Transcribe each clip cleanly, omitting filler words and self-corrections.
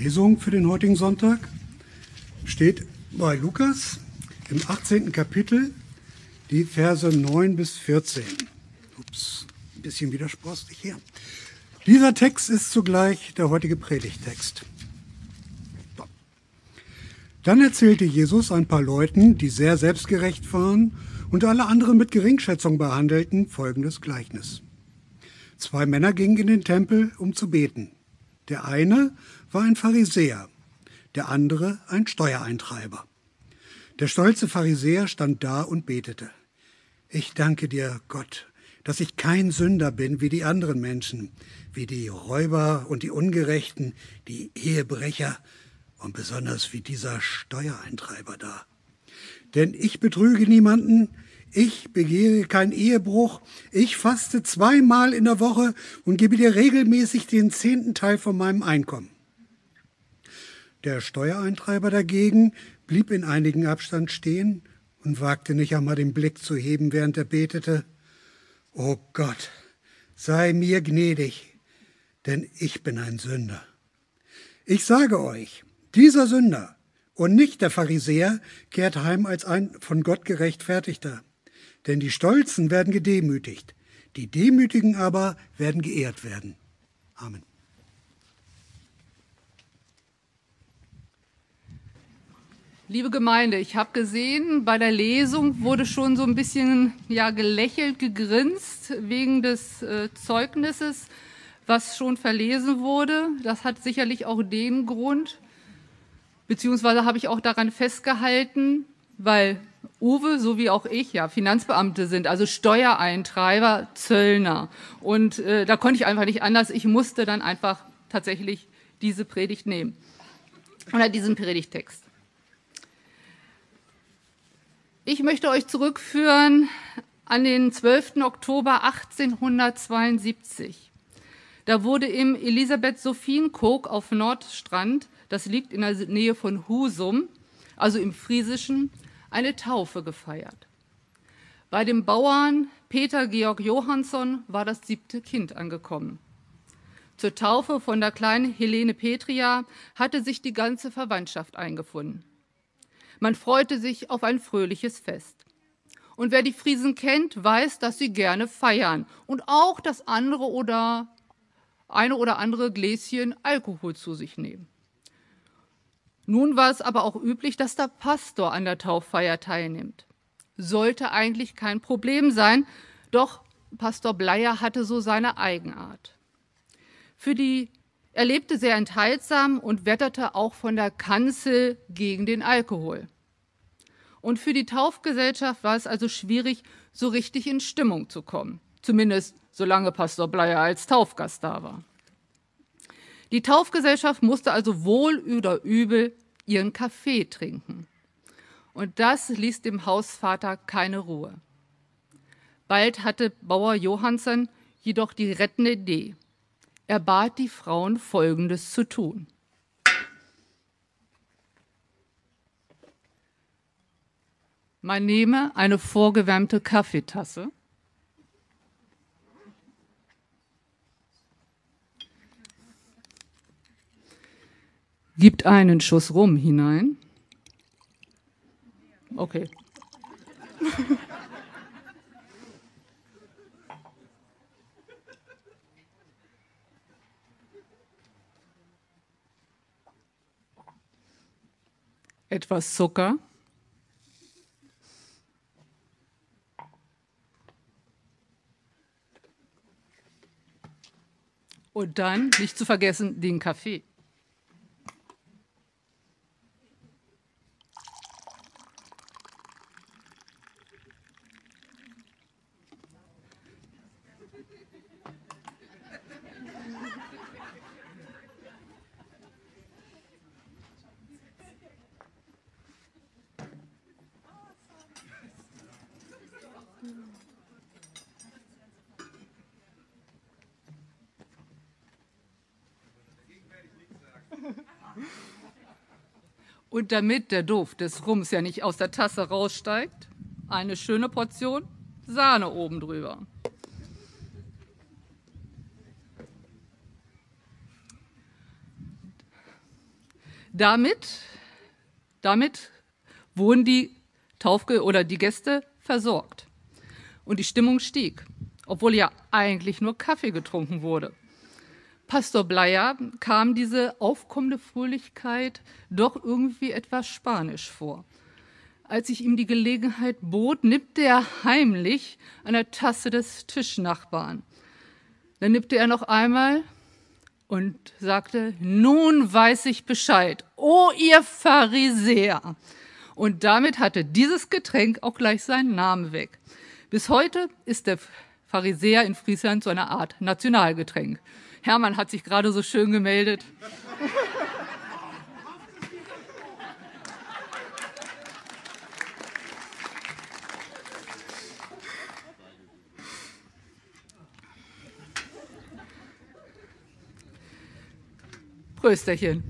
Lesung für den heutigen Sonntag steht bei Lukas im 18. Kapitel, die Verse 9 bis 14. Ups, ein bisschen widersprüchlich hier. Dieser Text ist zugleich der heutige Predigttext. So. Dann erzählte Jesus ein paar Leuten, die sehr selbstgerecht waren und alle anderen mit Geringschätzung behandelten, folgendes Gleichnis. 2 Männer gingen in den Tempel, um zu beten. Der eine war ein Pharisäer, der andere ein Steuereintreiber. Der stolze Pharisäer stand da und betete. Ich danke dir, Gott, dass ich kein Sünder bin wie die anderen Menschen, wie die Räuber und die Ungerechten, die Ehebrecher und besonders wie dieser Steuereintreiber da. Denn ich betrüge niemanden, ich begehre keinen Ehebruch, ich faste 2-mal in der Woche und gebe dir regelmäßig den 10. Teil von meinem Einkommen. Der Steuereintreiber dagegen blieb in einigem Abstand stehen und wagte nicht einmal den Blick zu heben, während er betete. O Gott, sei mir gnädig, denn ich bin ein Sünder. Ich sage euch, dieser Sünder und nicht der Pharisäer kehrt heim als ein von Gott gerechtfertigter. Denn die Stolzen werden gedemütigt, die Demütigen aber werden geehrt werden. Amen. Liebe Gemeinde, ich habe gesehen, bei der Lesung wurde schon so ein bisschen gelächelt, gegrinst wegen des Zeugnisses, was schon verlesen wurde. Das hat sicherlich auch den Grund, beziehungsweise habe ich auch daran festgehalten, weil Uwe, so wie auch ich, Finanzbeamte sind, also Steuereintreiber, Zöllner. Und da konnte ich einfach nicht anders. Ich musste dann einfach tatsächlich diese Predigt nehmen. Oder diesen Predigttext. Ich möchte euch zurückführen an den 12. Oktober 1872. Da wurde im Elisabeth-Sophien-Kog auf Nordstrand, das liegt in der Nähe von Husum, also im Friesischen, eine Taufe gefeiert. Bei dem Bauern Peter Georg Johansson war das 7. Kind angekommen. Zur Taufe von der kleinen Helene Petria hatte sich die ganze Verwandtschaft eingefunden. Man freute sich auf ein fröhliches Fest. Und wer die Friesen kennt, weiß, dass sie gerne feiern und auch das eine oder andere Gläschen Alkohol zu sich nehmen. Nun war es aber auch üblich, dass der Pastor an der Tauffeier teilnimmt. Sollte eigentlich kein Problem sein, doch Pastor Bleier hatte so seine Eigenart. Er lebte sehr enthaltsam und wetterte auch von der Kanzel gegen den Alkohol. Und für die Taufgesellschaft war es also schwierig, so richtig in Stimmung zu kommen. Zumindest solange Pastor Bleier als Taufgast da war. Die Taufgesellschaft musste also wohl oder übel ihren Kaffee trinken. Und das ließ dem Hausvater keine Ruhe. Bald hatte Bauer Johansson jedoch die rettende Idee. Er bat die Frauen, Folgendes zu tun. Man nehme eine vorgewärmte Kaffeetasse, gibt einen Schuss Rum hinein. Okay. Etwas Zucker. Und dann, nicht zu vergessen, den Kaffee. Und damit der Duft des Rums ja nicht aus der Tasse raussteigt, eine schöne Portion Sahne oben drüber. Damit wurden die die Gäste versorgt. Und die Stimmung stieg, obwohl ja eigentlich nur Kaffee getrunken wurde. Pastor Bleier kam diese aufkommende Fröhlichkeit doch irgendwie etwas spanisch vor. Als ich ihm die Gelegenheit bot, nippte er heimlich an der Tasse des Tischnachbarn. Dann nippte er noch einmal und sagte, nun weiß ich Bescheid, o ihr Pharisäer. Und damit hatte dieses Getränk auch gleich seinen Namen weg. Bis heute ist der Pharisäer in Friesland so eine Art Nationalgetränk. Hermann hat sich gerade so schön gemeldet. Prösterchen.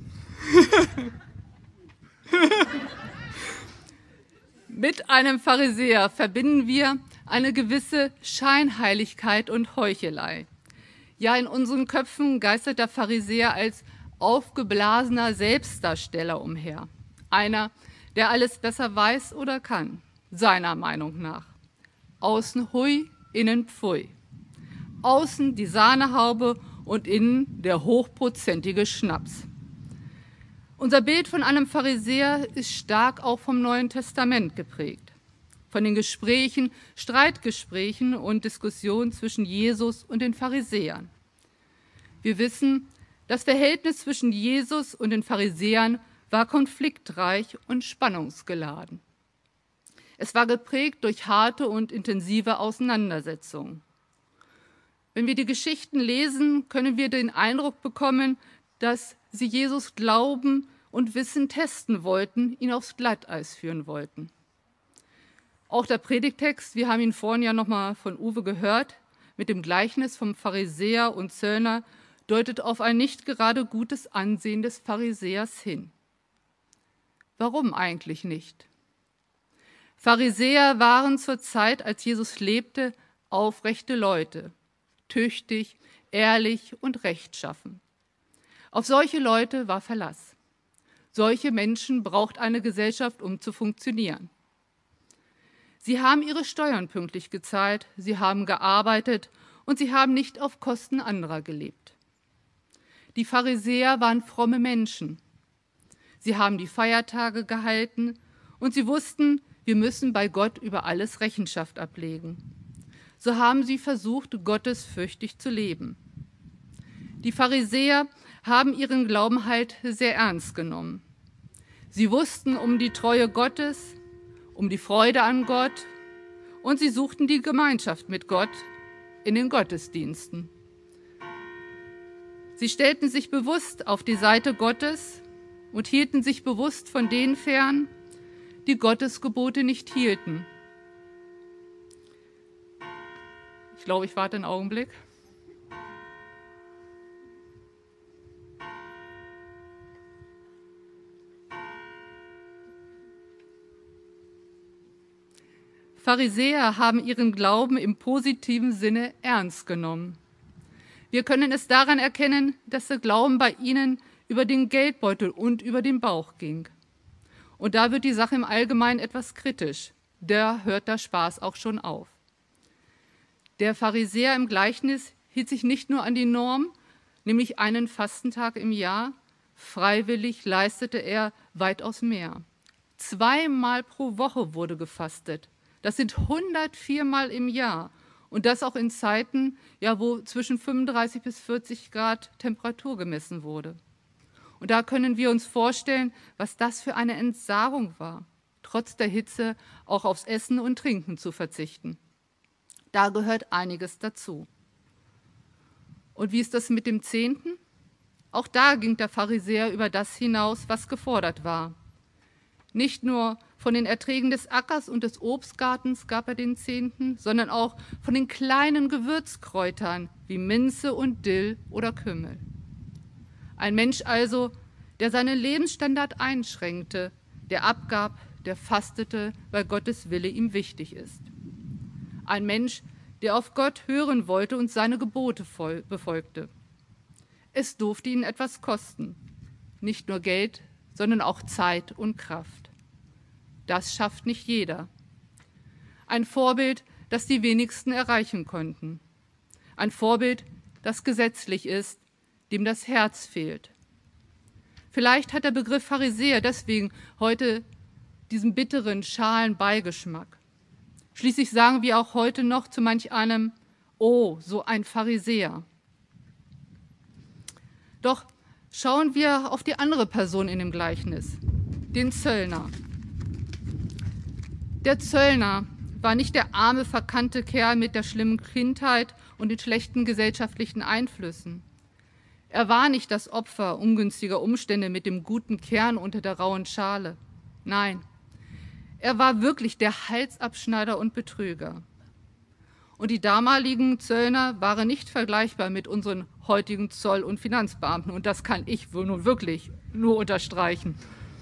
Mit einem Pharisäer verbinden wir eine gewisse Scheinheiligkeit und Heuchelei. Ja, in unseren Köpfen geistert der Pharisäer als aufgeblasener Selbstdarsteller umher. Einer, der alles besser weiß oder kann, seiner Meinung nach. Außen hui, innen pfui. Außen die Sahnehaube und innen der hochprozentige Schnaps. Unser Bild von einem Pharisäer ist stark auch vom Neuen Testament geprägt. Von den Gesprächen, Streitgesprächen und Diskussionen zwischen Jesus und den Pharisäern. Wir wissen, das Verhältnis zwischen Jesus und den Pharisäern war konfliktreich und spannungsgeladen. Es war geprägt durch harte und intensive Auseinandersetzungen. Wenn wir die Geschichten lesen, können wir den Eindruck bekommen, dass sie Jesus Glauben und Wissen testen wollten, ihn aufs Glatteis führen wollten. Auch der Predigtext, wir haben ihn vorhin ja nochmal von Uwe gehört, mit dem Gleichnis vom Pharisäer und Zöllner, deutet auf ein nicht gerade gutes Ansehen des Pharisäers hin. Warum eigentlich nicht? Pharisäer waren zur Zeit, als Jesus lebte, aufrechte Leute, tüchtig, ehrlich und rechtschaffen. Auf solche Leute war Verlass. Solche Menschen braucht eine Gesellschaft, um zu funktionieren. Sie haben ihre Steuern pünktlich gezahlt, sie haben gearbeitet und sie haben nicht auf Kosten anderer gelebt. Die Pharisäer waren fromme Menschen. Sie haben die Feiertage gehalten und sie wussten, wir müssen bei Gott über alles Rechenschaft ablegen. So haben sie versucht, gottesfürchtig zu leben. Die Pharisäer haben ihren Glauben halt sehr ernst genommen. Sie wussten um die Treue Gottes, um die Freude an Gott und sie suchten die Gemeinschaft mit Gott in den Gottesdiensten. Sie stellten sich bewusst auf die Seite Gottes und hielten sich bewusst von denen fern, die Gottes Gebote nicht hielten. Ich glaube, ich warte einen Augenblick. Pharisäer haben ihren Glauben im positiven Sinne ernst genommen. Wir können es daran erkennen, dass der Glauben bei ihnen über den Geldbeutel und über den Bauch ging. Und da wird die Sache im Allgemeinen etwas kritisch. Da hört der Spaß auch schon auf. Der Pharisäer im Gleichnis hielt sich nicht nur an die Norm, nämlich einen Fastentag im Jahr. Freiwillig leistete er weitaus mehr. 2-mal pro Woche wurde gefastet. Das sind 104 Mal im Jahr. Und das auch in Zeiten, ja, wo zwischen 35 bis 40 Grad Temperatur gemessen wurde. Und da können wir uns vorstellen, was das für eine Entsagung war, trotz der Hitze auch aufs Essen und Trinken zu verzichten. Da gehört einiges dazu. Und wie ist das mit dem Zehnten? Auch da ging der Pharisäer über das hinaus, was gefordert war. Nicht nur von den Erträgen des Ackers und des Obstgartens gab er den Zehnten, sondern auch von den kleinen Gewürzkräutern wie Minze und Dill oder Kümmel. Ein Mensch also, der seinen Lebensstandard einschränkte, der abgab, der fastete, weil Gottes Wille ihm wichtig ist. Ein Mensch, der auf Gott hören wollte und seine Gebote befolgte. Es durfte ihn etwas kosten, nicht nur Geld, sondern auch Zeit und Kraft. Das schafft nicht jeder. Ein Vorbild, das die wenigsten erreichen konnten. Ein Vorbild, das gesetzlich ist, dem das Herz fehlt. Vielleicht hat der Begriff Pharisäer deswegen heute diesen bitteren, schalen Beigeschmack. Schließlich sagen wir auch heute noch zu manch einem, oh, so ein Pharisäer. Doch schauen wir auf die andere Person in dem Gleichnis, den Zöllner. Der Zöllner war nicht der arme, verkannte Kerl mit der schlimmen Kindheit und den schlechten gesellschaftlichen Einflüssen. Er war nicht das Opfer ungünstiger Umstände mit dem guten Kern unter der rauen Schale. Nein, er war wirklich der Halsabschneider und Betrüger. Und die damaligen Zöllner waren nicht vergleichbar mit unseren heutigen Zoll- und Finanzbeamten. Und das kann ich nun wirklich nur unterstreichen.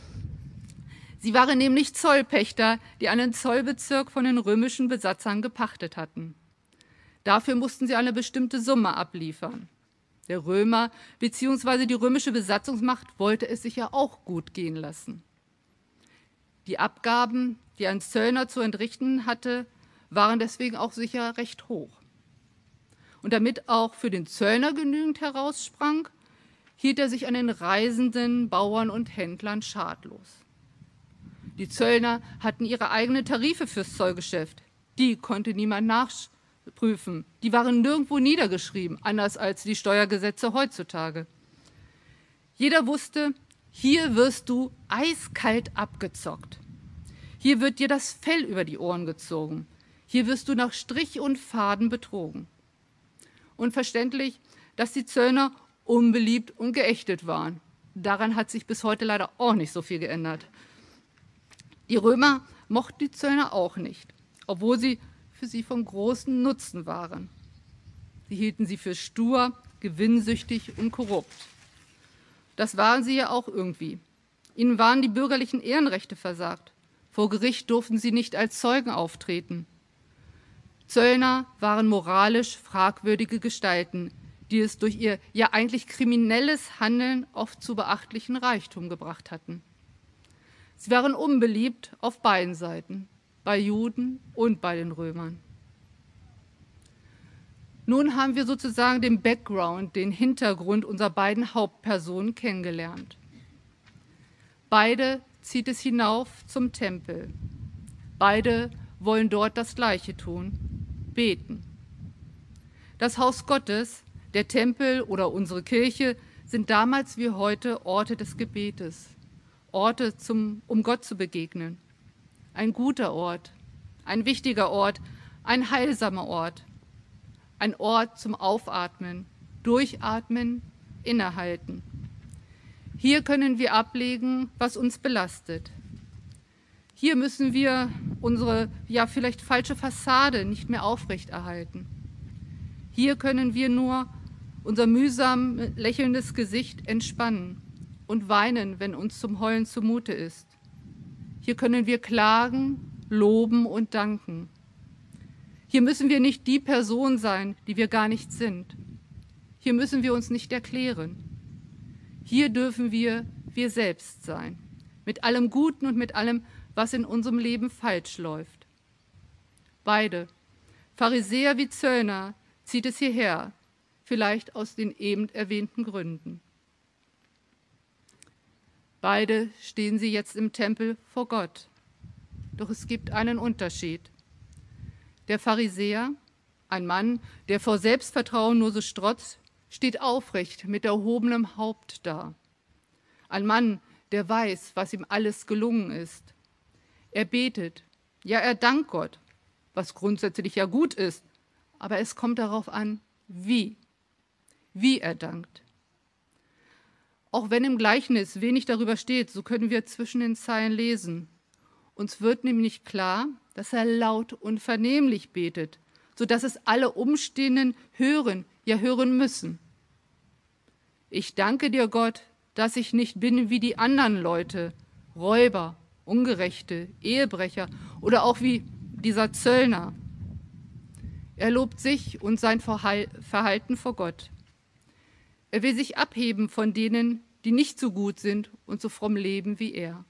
Sie waren nämlich Zollpächter, die einen Zollbezirk von den römischen Besatzern gepachtet hatten. Dafür mussten sie eine bestimmte Summe abliefern. Der Römer bzw. die römische Besatzungsmacht wollte es sich ja auch gut gehen lassen. Die Abgaben, die ein Zöllner zu entrichten hatte, waren deswegen auch sicher recht hoch. Und damit auch für den Zöllner genügend heraussprang, hielt er sich an den Reisenden, Bauern und Händlern schadlos. Die Zöllner hatten ihre eigenen Tarife fürs Zollgeschäft. Die konnte niemand nachprüfen. Die waren nirgendwo niedergeschrieben, anders als die Steuergesetze heutzutage. Jeder wusste, hier wirst du eiskalt abgezockt. Hier wird dir das Fell über die Ohren gezogen. Hier wirst du nach Strich und Faden betrogen. Und verständlich, dass die Zöllner unbeliebt und geächtet waren. Daran hat sich bis heute leider auch nicht so viel geändert. Die Römer mochten die Zöllner auch nicht, obwohl sie für sie von großem Nutzen waren. Sie hielten sie für stur, gewinnsüchtig und korrupt. Das waren sie ja auch irgendwie. Ihnen waren die bürgerlichen Ehrenrechte versagt. Vor Gericht durften sie nicht als Zeugen auftreten. Zöllner waren moralisch fragwürdige Gestalten, die es durch ihr ja eigentlich kriminelles Handeln oft zu beachtlichen Reichtum gebracht hatten. Sie waren unbeliebt auf beiden Seiten, bei Juden und bei den Römern. Nun haben wir sozusagen den Background, den Hintergrund unserer beiden Hauptpersonen kennengelernt. Beide zieht es hinauf zum Tempel. Beide wollen dort das Gleiche tun, beten. Das Haus Gottes, der Tempel oder unsere Kirche sind damals wie heute Orte des Gebetes, Orte, um Gott zu begegnen. Ein guter Ort, ein wichtiger Ort, ein heilsamer Ort, ein Ort zum Aufatmen, Durchatmen, Innehalten. Hier können wir ablegen, was uns belastet. Hier müssen wir unsere ja vielleicht falsche Fassade nicht mehr aufrechterhalten. Hier können wir nur unser mühsam lächelndes Gesicht entspannen und weinen, wenn uns zum Heulen zumute ist. Hier können wir klagen, loben und danken. Hier müssen wir nicht die Person sein, die wir gar nicht sind. Hier müssen wir uns nicht erklären. Hier dürfen wir selbst sein, mit allem Guten und mit allem, was in unserem Leben falsch läuft. Beide, Pharisäer wie Zöllner, zieht es hierher, vielleicht aus den eben erwähnten Gründen. Beide stehen sie jetzt im Tempel vor Gott. Doch es gibt einen Unterschied. Der Pharisäer, ein Mann, der vor Selbstvertrauen nur so strotzt, steht aufrecht mit erhobenem Haupt da. Ein Mann, der weiß, was ihm alles gelungen ist. Er betet, ja, er dankt Gott, was grundsätzlich ja gut ist, aber es kommt darauf an, wie er dankt. Auch wenn im Gleichnis wenig darüber steht, so können wir zwischen den Zeilen lesen. Uns wird nämlich klar, dass er laut und vernehmlich betet, sodass es alle Umstehenden hören, ja hören müssen. Ich danke dir, Gott, dass ich nicht bin wie die anderen Leute, Räuber, Ungerechte, Ehebrecher oder auch wie dieser Zöllner. Er lobt sich und sein Verhalten vor Gott. Er will sich abheben von denen, die nicht so gut sind und so fromm leben wie er.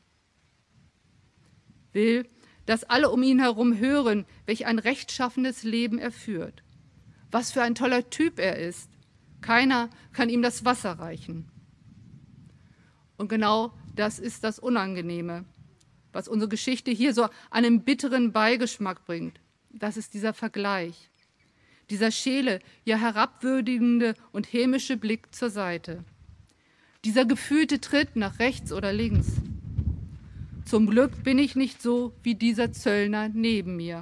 Will, dass alle um ihn herum hören, welch ein rechtschaffenes Leben er führt. Was für ein toller Typ er ist. Keiner kann ihm das Wasser reichen. Und genau das ist das Unangenehme, was unsere Geschichte hier so einen bitteren Beigeschmack bringt. Das ist dieser Vergleich. Dieser schäle, ja herabwürdigende und hämische Blick zur Seite. Dieser gefühlte Tritt nach rechts oder links. Zum Glück bin ich nicht so wie dieser Zöllner neben mir.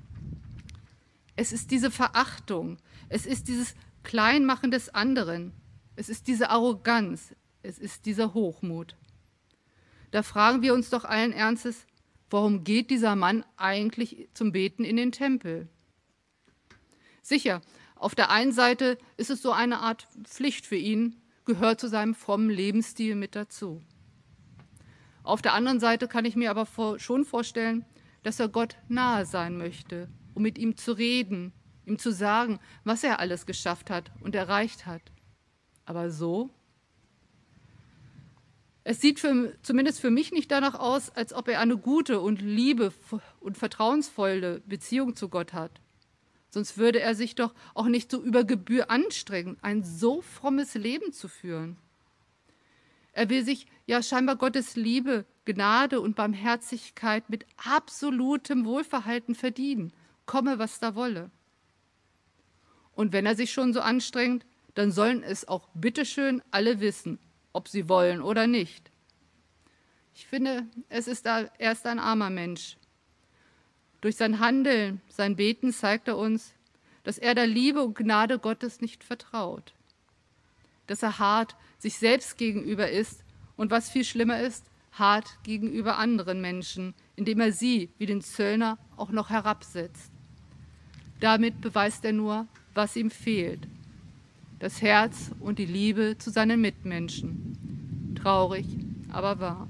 Es ist diese Verachtung, es ist dieses Kleinmachen des anderen, es ist diese Arroganz, es ist dieser Hochmut. Da fragen wir uns doch allen Ernstes, warum geht dieser Mann eigentlich zum Beten in den Tempel? Sicher, auf der einen Seite ist es so eine Art Pflicht für ihn, gehört zu seinem frommen Lebensstil mit dazu. Auf der anderen Seite kann ich mir aber schon vorstellen, dass er Gott nahe sein möchte, um mit ihm zu reden, ihm zu sagen, was er alles geschafft hat und erreicht hat. Aber so? Es sieht zumindest für mich nicht danach aus, als ob er eine gute und liebe und vertrauensvolle Beziehung zu Gott hat. Sonst würde er sich doch auch nicht so über Gebühr anstrengen, ein so frommes Leben zu führen. Er will sich ja scheinbar Gottes Liebe, Gnade und Barmherzigkeit mit absolutem Wohlverhalten verdienen, komme, was da wolle. Und wenn er sich schon so anstrengt, dann sollen es auch bitteschön alle wissen, ob sie wollen oder nicht. Ich finde, er ist ein armer Mensch. Durch sein Handeln, sein Beten zeigt er uns, dass er der Liebe und Gnade Gottes nicht vertraut. Dass er hart sich selbst gegenüber ist und was viel schlimmer ist, hart gegenüber anderen Menschen, indem er sie, wie den Zöllner, auch noch herabsetzt. Damit beweist er nur, was ihm fehlt. Das Herz und die Liebe zu seinen Mitmenschen. Traurig, aber wahr.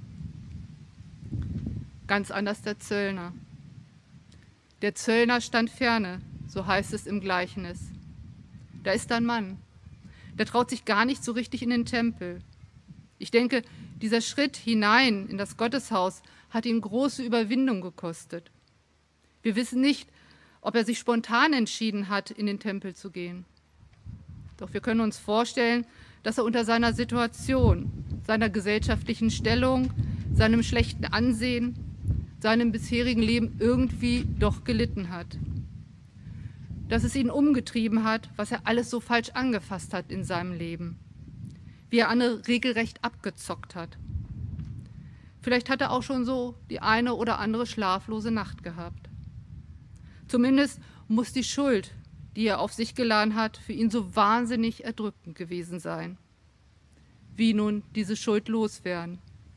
Ganz anders der Zöllner. Der Zöllner stand ferne, so heißt es im Gleichnis. Da ist ein Mann, der traut sich gar nicht so richtig in den Tempel. Ich denke, dieser Schritt hinein in das Gotteshaus hat ihn große Überwindung gekostet. Wir wissen nicht, ob er sich spontan entschieden hat, in den Tempel zu gehen. Doch wir können uns vorstellen, dass er unter seiner Situation, seiner gesellschaftlichen Stellung, seinem schlechten Ansehen, seinem bisherigen Leben irgendwie doch gelitten hat. Dass es ihn umgetrieben hat, was er alles so falsch angefasst hat in seinem Leben. Wie er Anne regelrecht abgezockt hat. Vielleicht hat er auch schon so die eine oder andere schlaflose Nacht gehabt. Zumindest muss die Schuld, die er auf sich geladen hat, für ihn so wahnsinnig erdrückend gewesen sein. Wie nun diese Schuld loswerden?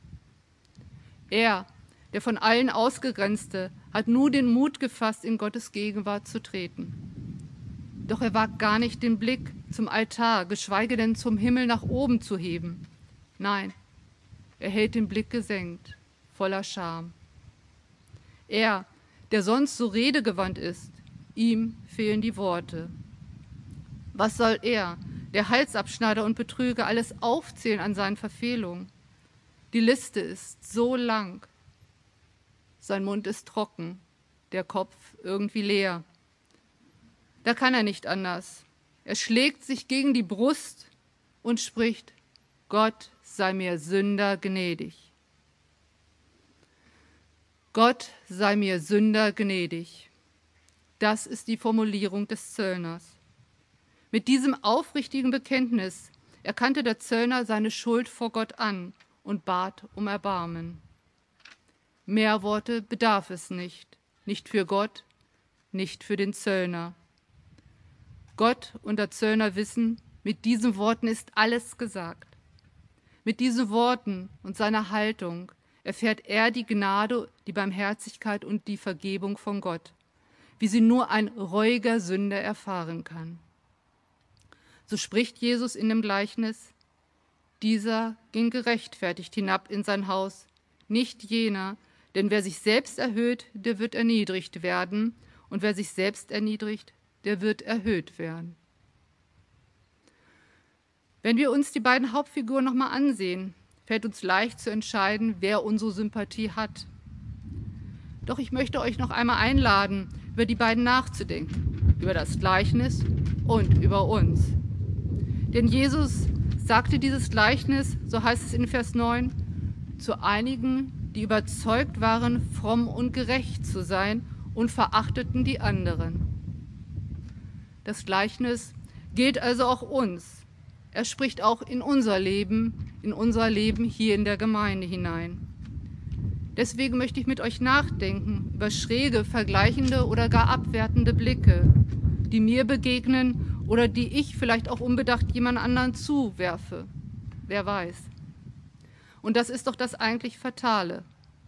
Er, der von allen Ausgegrenzte, hat nur den Mut gefasst, in Gottes Gegenwart zu treten. Doch er wagt gar nicht den Blick zum Altar, geschweige denn zum Himmel nach oben zu heben. Nein, er hält den Blick gesenkt, voller Scham. Er, der sonst so redegewandt ist, ihm fehlen die Worte. Was soll er, der Halsabschneider und Betrüger, alles aufzählen an seinen Verfehlungen? Die Liste ist so lang. Sein Mund ist trocken, der Kopf irgendwie leer. Da kann er nicht anders. Er schlägt sich gegen die Brust und spricht: Gott sei mir Sünder gnädig. Gott sei mir Sünder gnädig. Das ist die Formulierung des Zöllners. Mit diesem aufrichtigen Bekenntnis erkannte der Zöllner seine Schuld vor Gott an und bat um Erbarmen. Mehr Worte bedarf es nicht, nicht für Gott, nicht für den Zöllner. Gott und der Zöllner wissen, mit diesen Worten ist alles gesagt. Mit diesen Worten und seiner Haltung erfährt er die Gnade, die Barmherzigkeit und die Vergebung von Gott, wie sie nur ein reuiger Sünder erfahren kann. So spricht Jesus in dem Gleichnis: Dieser ging gerechtfertigt hinab in sein Haus, nicht jener, denn wer sich selbst erhöht, der wird erniedrigt werden, und wer sich selbst erniedrigt, der wird erhöht werden. Wenn wir uns die beiden Hauptfiguren nochmal ansehen, fällt uns leicht zu entscheiden, wer unsere Sympathie hat. Doch ich möchte euch noch einmal einladen, über die beiden nachzudenken, über das Gleichnis und über uns. Denn Jesus sagte dieses Gleichnis, so heißt es in Vers 9, zu einigen, die überzeugt waren, fromm und gerecht zu sein und verachteten die anderen. Das Gleichnis gilt also auch uns. Er spricht auch in unser Leben hier in der Gemeinde hinein. Deswegen möchte ich mit euch nachdenken über schräge, vergleichende oder gar abwertende Blicke, die mir begegnen oder die ich vielleicht auch unbedacht jemand anderen zuwerfe. Wer weiß. Und das ist doch das eigentlich Fatale.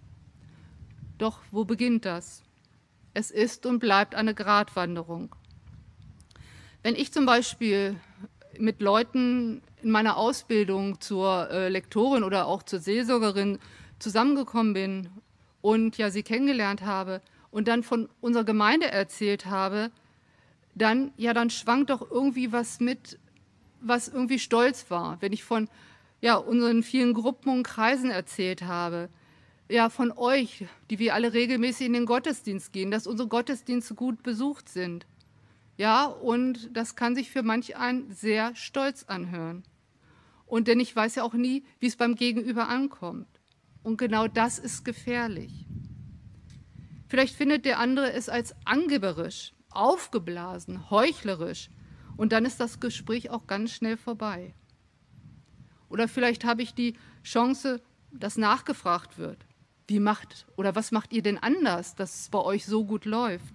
Doch wo beginnt das? Es ist und bleibt eine Gratwanderung. Wenn ich zum Beispiel mit Leuten in meiner Ausbildung zur Lektorin oder auch zur Seelsorgerin zusammengekommen bin und ja sie kennengelernt habe und dann von unserer Gemeinde erzählt habe, dann schwankt doch irgendwie was mit, was irgendwie stolz war. Wenn ich von unseren vielen Gruppen und Kreisen erzählt habe, ja von euch, die wir alle regelmäßig in den Gottesdienst gehen, dass unsere Gottesdienste gut besucht sind. Ja, und das kann sich für manch einen sehr stolz anhören. Und denn ich weiß ja auch nie, wie es beim Gegenüber ankommt. Und genau das ist gefährlich. Vielleicht findet der andere es als angeberisch, aufgeblasen, heuchlerisch. Und dann ist das Gespräch auch ganz schnell vorbei. Oder vielleicht habe ich die Chance, dass nachgefragt wird. Was macht ihr denn anders, dass es bei euch so gut läuft?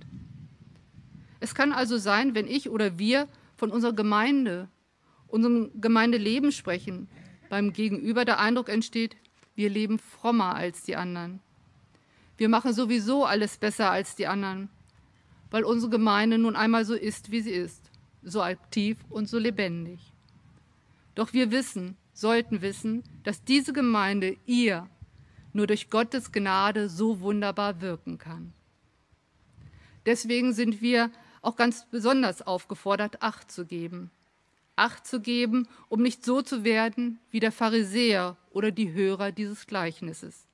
Es kann also sein, wenn ich oder wir von unserer Gemeinde, unserem Gemeindeleben sprechen, beim Gegenüber der Eindruck entsteht, wir leben frommer als die anderen. Wir machen sowieso alles besser als die anderen, weil unsere Gemeinde nun einmal so ist, wie sie ist, so aktiv und so lebendig. Doch wir sollten wissen, dass diese Gemeinde nur durch Gottes Gnade so wunderbar wirken kann. Deswegen sind wir auch ganz besonders aufgefordert, Acht zu geben. Acht zu geben, um nicht so zu werden wie der Pharisäer oder die Hörer dieses Gleichnisses.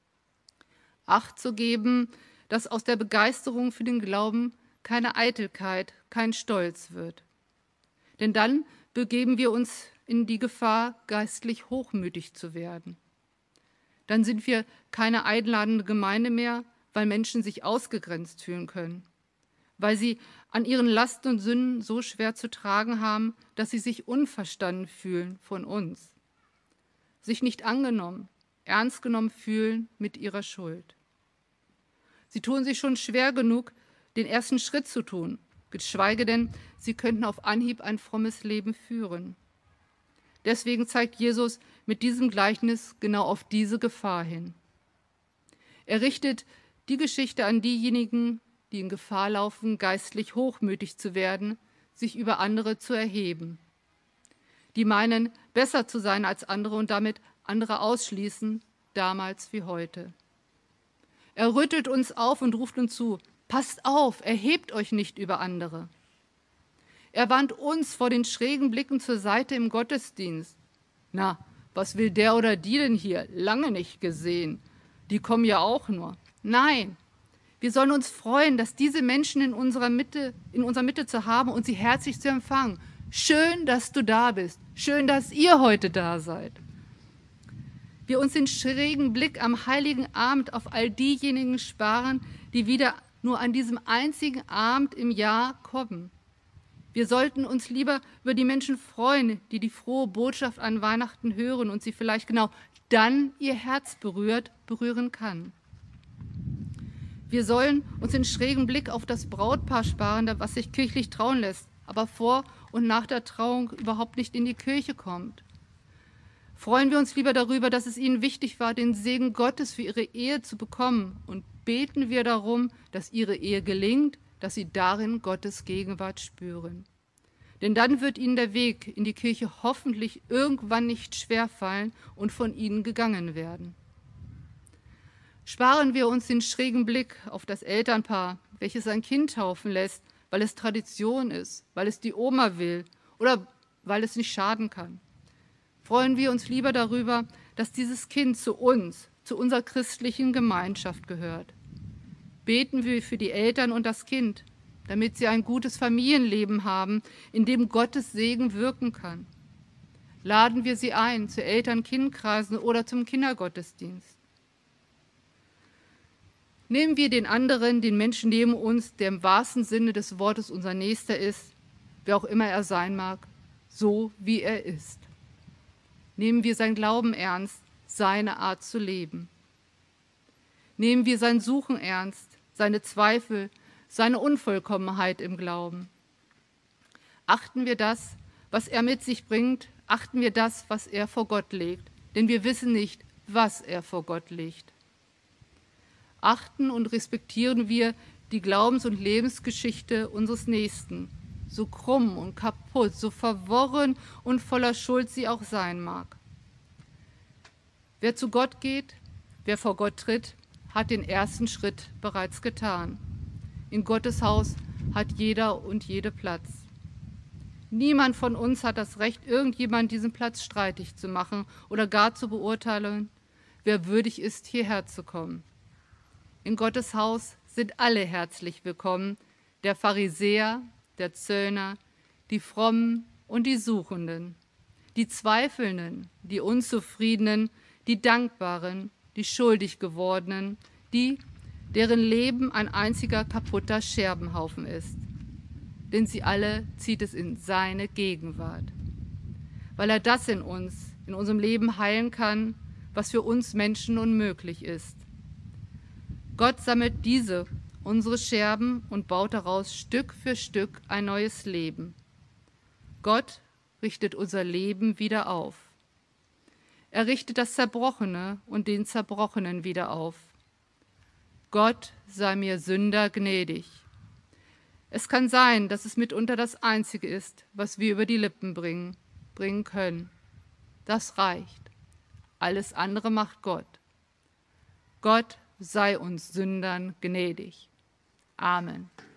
Acht zu geben, dass aus der Begeisterung für den Glauben keine Eitelkeit, kein Stolz wird. Denn dann begeben wir uns in die Gefahr, geistlich hochmütig zu werden. Dann sind wir keine einladende Gemeinde mehr, weil Menschen sich ausgegrenzt fühlen können, weil sie an ihren Lasten und Sünden so schwer zu tragen haben, dass sie sich unverstanden fühlen von uns, sich nicht angenommen, ernst genommen fühlen mit ihrer Schuld. Sie tun sich schon schwer genug, den ersten Schritt zu tun, geschweige denn, sie könnten auf Anhieb ein frommes Leben führen. Deswegen zeigt Jesus mit diesem Gleichnis genau auf diese Gefahr hin. Er richtet die Geschichte an diejenigen, die in Gefahr laufen, geistlich hochmütig zu werden, sich über andere zu erheben. Die meinen, besser zu sein als andere und damit andere ausschließen, damals wie heute. Er rüttelt uns auf und ruft uns zu, passt auf, erhebt euch nicht über andere. Er warnt uns vor den schrägen Blicken zur Seite im Gottesdienst. Na, was will der oder die denn hier? Lange nicht gesehen. Die kommen ja auch nur. Nein, wir sollen uns freuen, dass diese Menschen in unserer Mitte zu haben und sie herzlich zu empfangen. Schön, dass du da bist. Schön, dass ihr heute da seid. Wir uns den schrägen Blick am Heiligen Abend auf all diejenigen sparen, die wieder nur an diesem einzigen Abend im Jahr kommen. Wir sollten uns lieber über die Menschen freuen, die die frohe Botschaft an Weihnachten hören und sie vielleicht genau dann ihr Herz berühren kann. Wir sollen uns den schrägen Blick auf das Brautpaar sparen, was sich kirchlich trauen lässt, aber vor und nach der Trauung überhaupt nicht in die Kirche kommt. Freuen wir uns lieber darüber, dass es ihnen wichtig war, den Segen Gottes für ihre Ehe zu bekommen, und beten wir darum, dass ihre Ehe gelingt, dass sie darin Gottes Gegenwart spüren. Denn dann wird ihnen der Weg in die Kirche hoffentlich irgendwann nicht schwerfallen und von ihnen gegangen werden. Sparen wir uns den schrägen Blick auf das Elternpaar, welches sein Kind taufen lässt, weil es Tradition ist, weil es die Oma will oder weil es nicht schaden kann. freuen wir uns lieber darüber, dass dieses Kind zu uns, zu unserer christlichen Gemeinschaft gehört. Beten wir für die Eltern und das Kind, damit sie ein gutes Familienleben haben, in dem Gottes Segen wirken kann. Laden wir sie ein zu Eltern-Kind-Kreisen oder zum Kindergottesdienst. Nehmen wir den anderen, den Menschen neben uns, der im wahrsten Sinne des Wortes unser Nächster ist, wer auch immer er sein mag, so wie er ist. Nehmen wir sein Glauben ernst, seine Art zu leben. Nehmen wir sein Suchen ernst, seine Zweifel, seine Unvollkommenheit im Glauben. Achten wir das, was er mit sich bringt, achten wir das, was er vor Gott legt, denn wir wissen nicht, was er vor Gott legt. Achten und respektieren wir die Glaubens- und Lebensgeschichte unseres Nächsten, so krumm und kaputt, so verworren und voller Schuld sie auch sein mag. Wer zu Gott geht, wer vor Gott tritt, hat den ersten Schritt bereits getan. In Gottes Haus hat jeder und jede Platz. Niemand von uns hat das Recht, irgendjemand diesen Platz streitig zu machen oder gar zu beurteilen, wer würdig ist, hierher zu kommen. In Gottes Haus sind alle herzlich willkommen, der Pharisäer, der Zöllner, die Frommen und die Suchenden, die Zweifelnden, die Unzufriedenen, die Dankbaren, die schuldig gewordenen, die, deren Leben ein einziger kaputter Scherbenhaufen ist. Denn sie alle zieht es in seine Gegenwart, weil er das in uns, in unserem Leben heilen kann, was für uns Menschen unmöglich ist. Gott sammelt diese, unsere Scherben, und baut daraus Stück für Stück ein neues Leben. Gott richtet unser Leben wieder auf. Er richtet das Zerbrochene und den Zerbrochenen wieder auf. Gott sei mir Sünder gnädig. Es kann sein, dass es mitunter das Einzige ist, was wir über die Lippen bringen können. Das reicht. Alles andere macht Gott. Gott sei uns Sündern gnädig. Amen.